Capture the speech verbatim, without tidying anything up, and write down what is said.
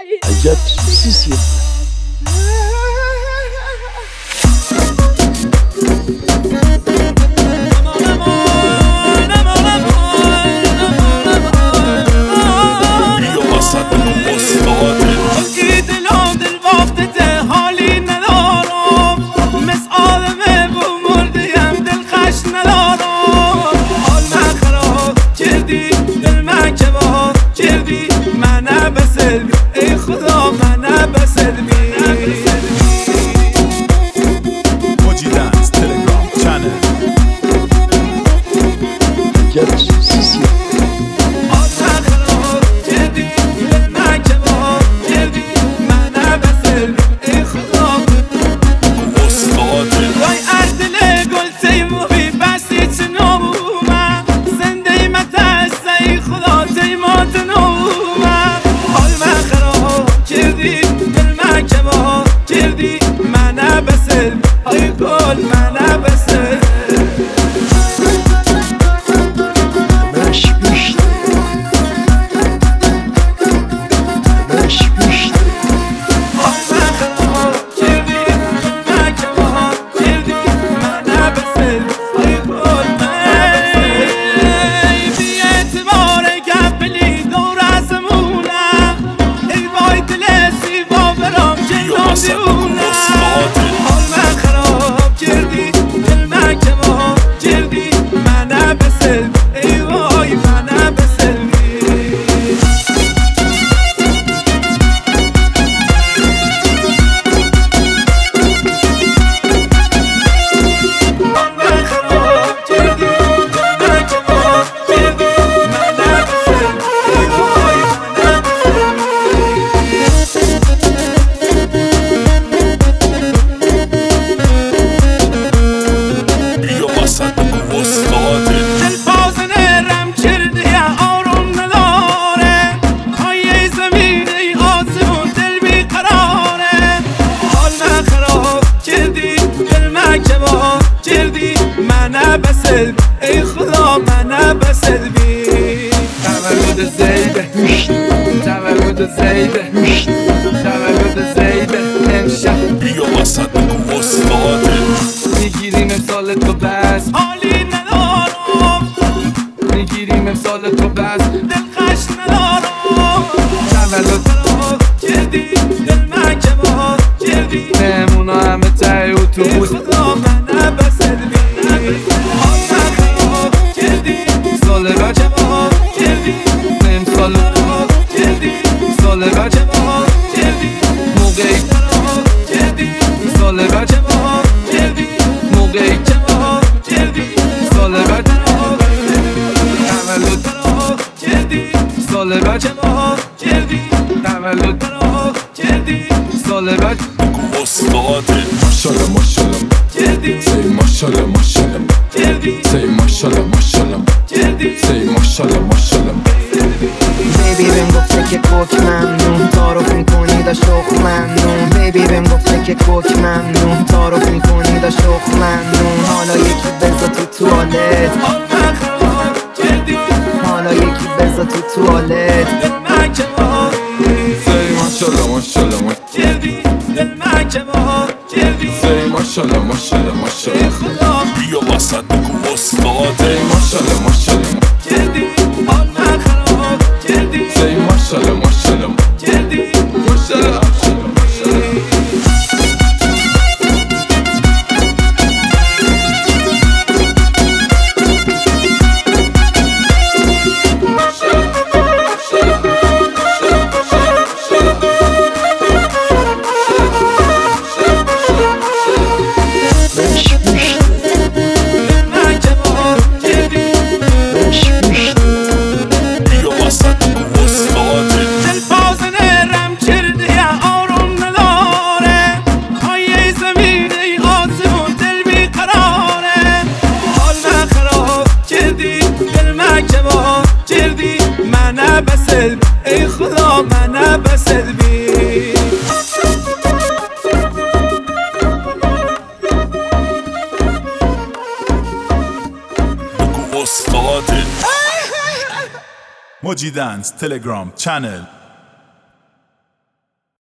عجب سیسیه. ای خدا منه بسلمی موجی دنس تلگرام چنل. عجب سیسیه. آتن خراب کردی دل من کباب کردی منه بسلمی ای خدا استاده وای اردل گل تیموی بسی چنومم زنده متست ای خدا تیمات نومم حال من خراب کردی دل من کباب کردی منه بسلمی ای گل منه بسلمی مش بیشتر مش بیشتر منه بسل ای خدا منه بسل بی تولد زیده تولد زیده تولد زیده امشب بیا وسط بگو استاده میگیریم امسال تو بس حالی ندارم میگیریم امسال تو بس دلخش ندارم تولد کردی دل من کباب کردی نمونا همه تای اتوبوس خدا منه بسل بی آتن خراب کردی سال بچه با کردی نیم سال خراب کردی سال بچه با کردی موقعی خراب کردی سال بچه با کردی موقعی خراب کردی سال بچه با تولد خراب کردی سال بچه با کردی تولد خراب کردی سال بچه بگو استاده ماشالله ماشالله کردی سی ماشالله ماشالله کردی سی ماشالله ماشالله کردی سی ماشالله ماشالله بیبی بهم گفته که کوک ممنون تعارف میکنی دا شوخ ممنون بیبی بهم گفته که کوک ممنون تعارف میکنی دا شوخ ممنون حالا یکی بزا تو توالت حال من خراب کردی حالا یکی بزا تو توالت دل من کباب سی ماشالله ماشالله کردی دل من کباب کردی سی ماشالله ماشالله ای ماشالله خدا بیا وسط بگو استاده ماشالله ماشالله کردی حال من خراب کردی سی ماشالله ماشالله کردی ماشالله ماشالله ماشالله مش بیشتر دل من کباب کردی مش بیشتر بیا وسط بگو استاده دل بازنه رم کرده آروم نداره پای زمین ای آسمون دل بیقراره حال من خراب کردی دل من کباب کردی منه بسل ای خدا منه بسل بی بگو استاده موجی دنس تلگرام چنل.